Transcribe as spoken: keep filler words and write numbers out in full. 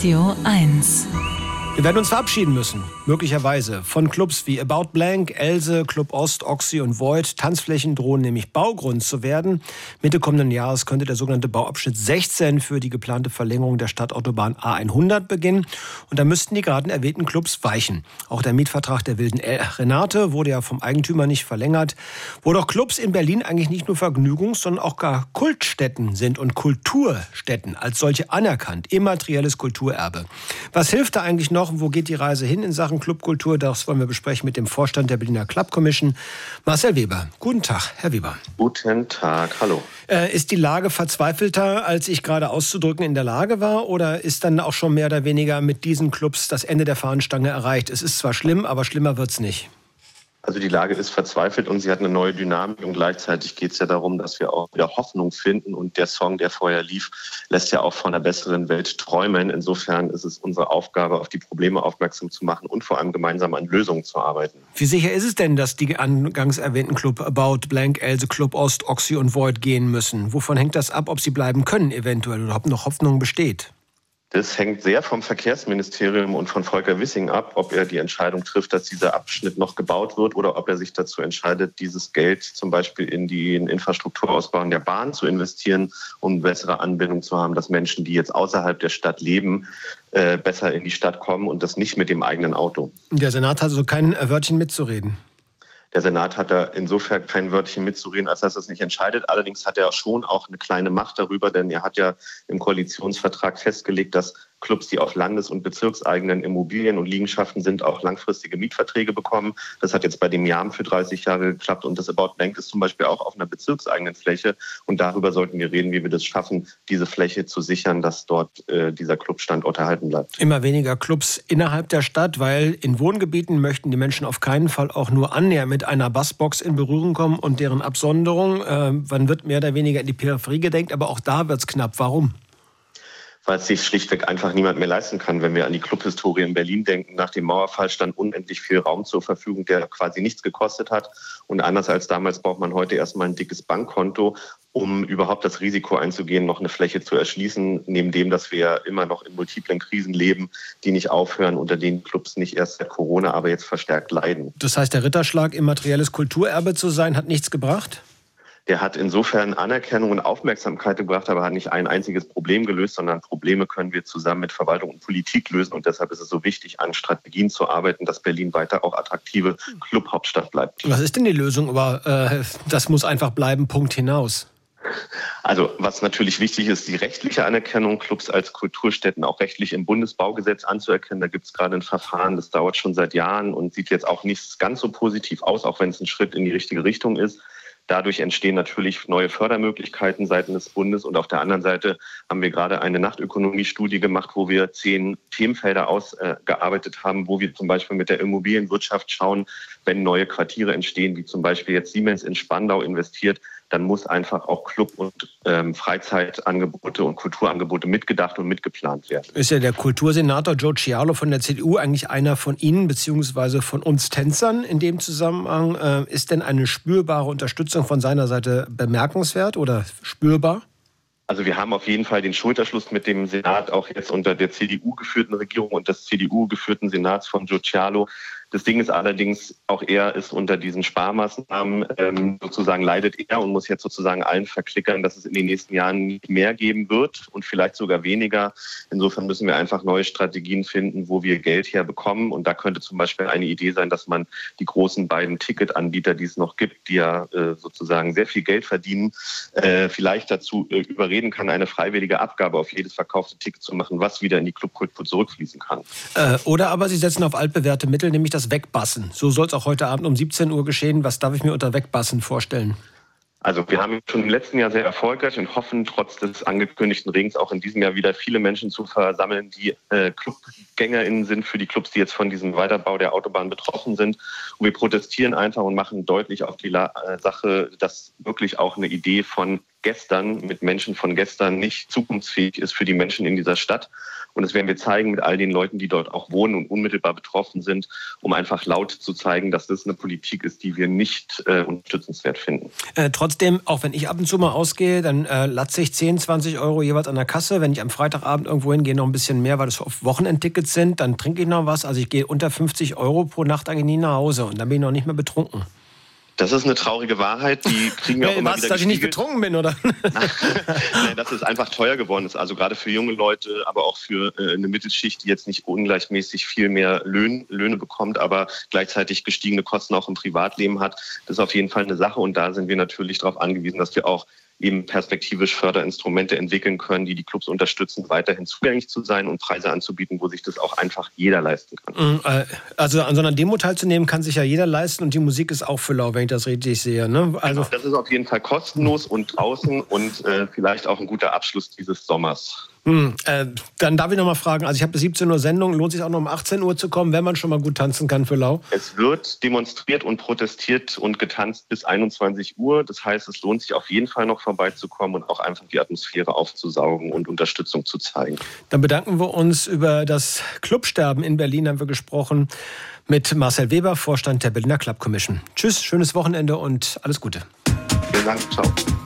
Radio eins. Wir werden uns verabschieden müssen, möglicherweise, von Clubs wie About Blank, Else, Club Ost, Oxy und Void. Tanzflächen drohen nämlich Baugrund zu werden. Mitte kommenden Jahres könnte der sogenannte Bauabschnitt sechzehn für die geplante Verlängerung der Stadtautobahn A hundert beginnen. Und da müssten die gerade erwähnten Clubs weichen. Auch der Mietvertrag der Wilden Renate wurde ja vom Eigentümer nicht verlängert. Wo doch Clubs in Berlin eigentlich nicht nur Vergnügungs-, sondern auch gar Kultstätten sind und Kulturstätten als solche anerkannt. Immaterielles Kulturerbe. Was hilft da eigentlich noch? Wo geht die Reise hin in Sachen Clubkultur? Das wollen wir besprechen mit dem Vorstand der Berliner Club Commission, Marcel Weber. Guten Tag, Herr Weber. Guten Tag, hallo. Äh, ist die Lage verzweifelter, als ich gerade auszudrücken in der Lage war? Oder ist dann auch schon mehr oder weniger mit diesen Clubs das Ende der Fahnenstange erreicht? Es ist zwar schlimm, aber schlimmer wird's nicht. Also die Lage ist verzweifelt und sie hat eine neue Dynamik und gleichzeitig geht es ja darum, dass wir auch wieder Hoffnung finden und der Song, der vorher lief, lässt ja auch von einer besseren Welt träumen. Insofern ist es unsere Aufgabe, auf die Probleme aufmerksam zu machen und vor allem gemeinsam an Lösungen zu arbeiten. Wie sicher ist es denn, dass die angangs erwähnten Club About, Blank, Else, Club Ost, Oxy und Void gehen müssen? Wovon hängt das ab, ob sie bleiben können eventuell oder ob noch Hoffnung besteht? Das hängt sehr vom Verkehrsministerium und von Volker Wissing ab, ob er die Entscheidung trifft, dass dieser Abschnitt noch gebaut wird oder ob er sich dazu entscheidet, dieses Geld zum Beispiel in den Infrastrukturausbau der Bahn zu investieren, um bessere Anbindung zu haben, dass Menschen, die jetzt außerhalb der Stadt leben, äh, besser in die Stadt kommen und das nicht mit dem eigenen Auto. Der Senat hat also kein Wörtchen mitzureden. Der Senat hat da insofern kein Wörtchen mitzureden, als dass er es nicht entscheidet. Allerdings hat er schon auch eine kleine Macht darüber, denn er hat ja im Koalitionsvertrag festgelegt, dass Clubs, die auf landes- und bezirkseigenen Immobilien und Liegenschaften sind, auch langfristige Mietverträge bekommen. Das hat jetzt bei dem Jam für dreißig Jahre geklappt und das About Blank ist zum Beispiel auch auf einer bezirkseigenen Fläche. Und darüber sollten wir reden, wie wir das schaffen, diese Fläche zu sichern, dass dort äh, dieser Clubstandort erhalten bleibt. Immer weniger Clubs innerhalb der Stadt, weil in Wohngebieten möchten die Menschen auf keinen Fall auch nur annähernd mit einer Bassbox in Berührung kommen und deren Absonderung. Äh, man wird mehr oder weniger in die Peripherie gedenkt, aber auch da wird es knapp. Warum? Weil es sich schlichtweg einfach niemand mehr leisten kann. Wenn wir an die Clubhistorie in Berlin denken, nach dem Mauerfall stand unendlich viel Raum zur Verfügung, der quasi nichts gekostet hat. Und anders als damals braucht man heute erstmal ein dickes Bankkonto, um überhaupt das Risiko einzugehen, noch eine Fläche zu erschließen, neben dem, dass wir immer noch in multiplen Krisen leben, die nicht aufhören, unter denen Clubs nicht erst seit Corona, aber jetzt verstärkt leiden. Das heißt, der Ritterschlag, immaterielles Kulturerbe zu sein, hat nichts gebracht? Der hat insofern Anerkennung und Aufmerksamkeit gebracht, aber hat nicht ein einziges Problem gelöst, sondern Probleme können wir zusammen mit Verwaltung und Politik lösen. Und deshalb ist es so wichtig, an Strategien zu arbeiten, dass Berlin weiter auch attraktive Clubhauptstadt bleibt. Was ist denn die Lösung? Aber äh, das muss einfach bleiben, Punkt hinaus. Also was natürlich wichtig ist, die rechtliche Anerkennung, Clubs als Kulturstätten auch rechtlich im Bundesbaugesetz anzuerkennen. Da gibt es gerade ein Verfahren, das dauert schon seit Jahren und sieht jetzt auch nicht ganz so positiv aus, auch wenn es ein Schritt in die richtige Richtung ist. Dadurch entstehen natürlich neue Fördermöglichkeiten seitens des Bundes. Und auf der anderen Seite haben wir gerade eine Nachtökonomie-Studie gemacht, wo wir zehn Themenfelder ausgearbeitet haben, wo wir zum Beispiel mit der Immobilienwirtschaft schauen, wenn neue Quartiere entstehen, wie zum Beispiel jetzt Siemens in Spandau investiert, dann muss einfach auch Club- und ähm, Freizeitangebote und Kulturangebote mitgedacht und mitgeplant werden. Ist ja der Kultursenator Joe Cialo von der C D U eigentlich einer von Ihnen bzw. von uns Tänzern in dem Zusammenhang? Äh, ist denn eine spürbare Unterstützung von seiner Seite bemerkenswert oder spürbar? Also wir haben auf jeden Fall den Schulterschluss mit dem Senat, auch jetzt unter der C D U geführten Regierung und des C D U geführten Senats von Joe Cialo. Das Ding ist allerdings, auch er ist unter diesen Sparmaßnahmen ähm, sozusagen leidet er und muss jetzt sozusagen allen verklickern, dass es in den nächsten Jahren nicht mehr geben wird und vielleicht sogar weniger. Insofern müssen wir einfach neue Strategien finden, wo wir Geld herbekommen. Und da könnte zum Beispiel eine Idee sein, dass man die großen beiden Ticketanbieter, die es noch gibt, die ja äh, sozusagen sehr viel Geld verdienen, äh, vielleicht dazu äh, überreden kann, eine freiwillige Abgabe auf jedes verkaufte Ticket zu machen, was wieder in die Clubkultur zurückfließen kann. Äh, oder aber Sie setzen auf altbewährte Mittel, nämlich das Wegbassen. So soll es auch heute Abend um siebzehn Uhr geschehen. Was darf ich mir unter Wegbassen vorstellen? Also wir haben schon im letzten Jahr sehr erfolgreich und hoffen, trotz des angekündigten Regens auch in diesem Jahr wieder viele Menschen zu versammeln, die äh, ClubgängerInnen sind für die Clubs, die jetzt von diesem Weiterbau der Autobahn betroffen sind. Und wir protestieren einfach und machen deutlich auf die La- äh, Sache, dass wirklich auch eine Idee von gestern mit Menschen von gestern nicht zukunftsfähig ist für die Menschen in dieser Stadt. Und das werden wir zeigen mit all den Leuten, die dort auch wohnen und unmittelbar betroffen sind, um einfach laut zu zeigen, dass das eine Politik ist, die wir nicht äh, unterstützenswert finden. Äh, trotzdem, auch wenn ich ab und zu mal ausgehe, dann äh, latze ich zehn, zwanzig Euro jeweils an der Kasse. Wenn ich am Freitagabend irgendwo hingehe, noch ein bisschen mehr, weil das oft Wochenendtickets sind, dann trinke ich noch was. Also ich gehe unter fünfzig Euro pro Nacht eigentlich nie nach Hause und dann bin ich noch nicht mehr betrunken. Das ist eine traurige Wahrheit, die kriegen wir auch hey, immer was, wieder dass ich nicht gespiegelt. betrunken bin, oder? Nein, dass es einfach teuer geworden ist. Also gerade für junge Leute, aber auch für äh, eine Mittelschicht, die jetzt nicht ungleichmäßig viel mehr Löhne, Löhne bekommt, aber gleichzeitig gestiegene Kosten auch im Privatleben hat. Das ist auf jeden Fall eine Sache. Und da sind wir natürlich darauf angewiesen, dass wir auch eben perspektivisch Förderinstrumente entwickeln können, die die Clubs unterstützen, weiterhin zugänglich zu sein und Preise anzubieten, wo sich das auch einfach jeder leisten kann. Also an so einer Demo teilzunehmen kann sich ja jeder leisten und die Musik ist auch für lau, wenn ich das richtig sehe. Ne? Also genau, das ist auf jeden Fall kostenlos und draußen und äh, vielleicht auch ein guter Abschluss dieses Sommers. Hm, äh, dann darf ich noch mal fragen, also ich habe bis siebzehn Uhr Sendung, lohnt sich auch noch um achtzehn Uhr zu kommen, wenn man schon mal gut tanzen kann für lau? Es wird demonstriert und protestiert und getanzt bis einundzwanzig Uhr. Das heißt, es lohnt sich auf jeden Fall noch vorbeizukommen und auch einfach die Atmosphäre aufzusaugen und Unterstützung zu zeigen. Dann bedanken wir uns. Über das Clubsterben in Berlin haben wir gesprochen mit Marcel Weber, Vorstand der Berliner Club Commission. Tschüss, schönes Wochenende und alles Gute. Vielen Dank, ciao.